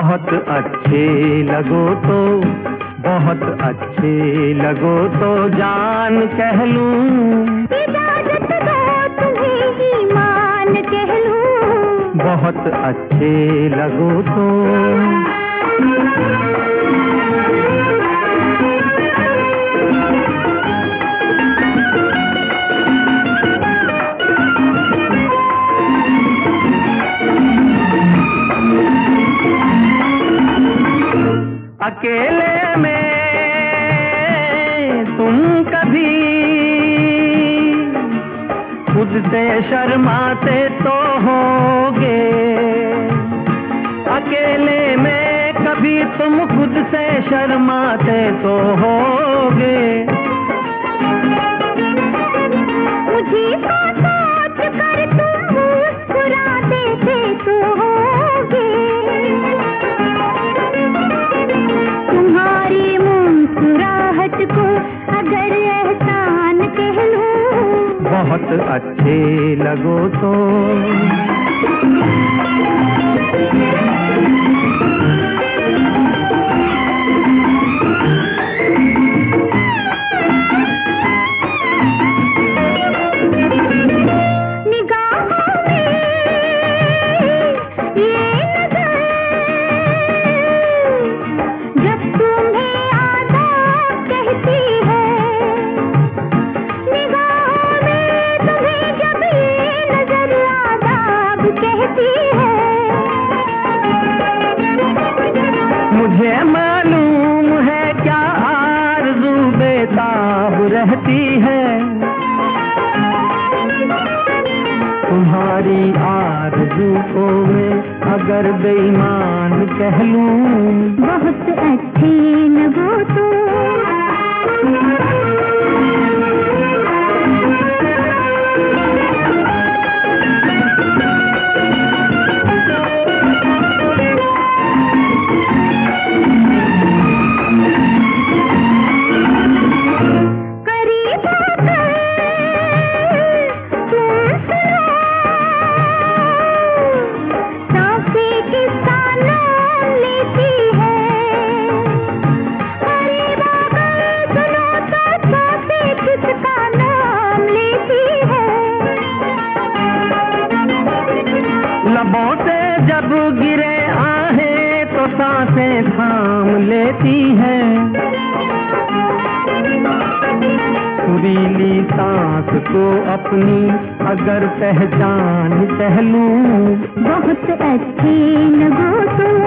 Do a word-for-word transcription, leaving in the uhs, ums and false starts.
बहुत अच्छे लगो तो, बहुत अच्छे लगो तो जान कह लूं। इजाजत दो तुम्हें ईमान कह लूं। बहुत अच्छे लगो तो। अकेले में तुम कभी खुद से शर्माते तो होगे। अकेले में कभी तुम खुद से शर्माते तो होगे। मुझे सोच कर तुम मुस्कुरा देते तो होगे। तुम्हारी मुस्कुराहट को अगर एहसान कह लूं। बहुत अच्छे लगो तो। मुझे मालूम है क्या आरज़ू बेताब रहती है। तुम्हारी आरज़ू को मैं अगर बेईमान कह लूं। बहुत अच्छे लगो तो। लबों से जब गिरे आहें तो सांसें थाम लेती है। सुरीली सांस को अपनी अगर पहचान कह लूं। बहुत अच्छे लगो तो।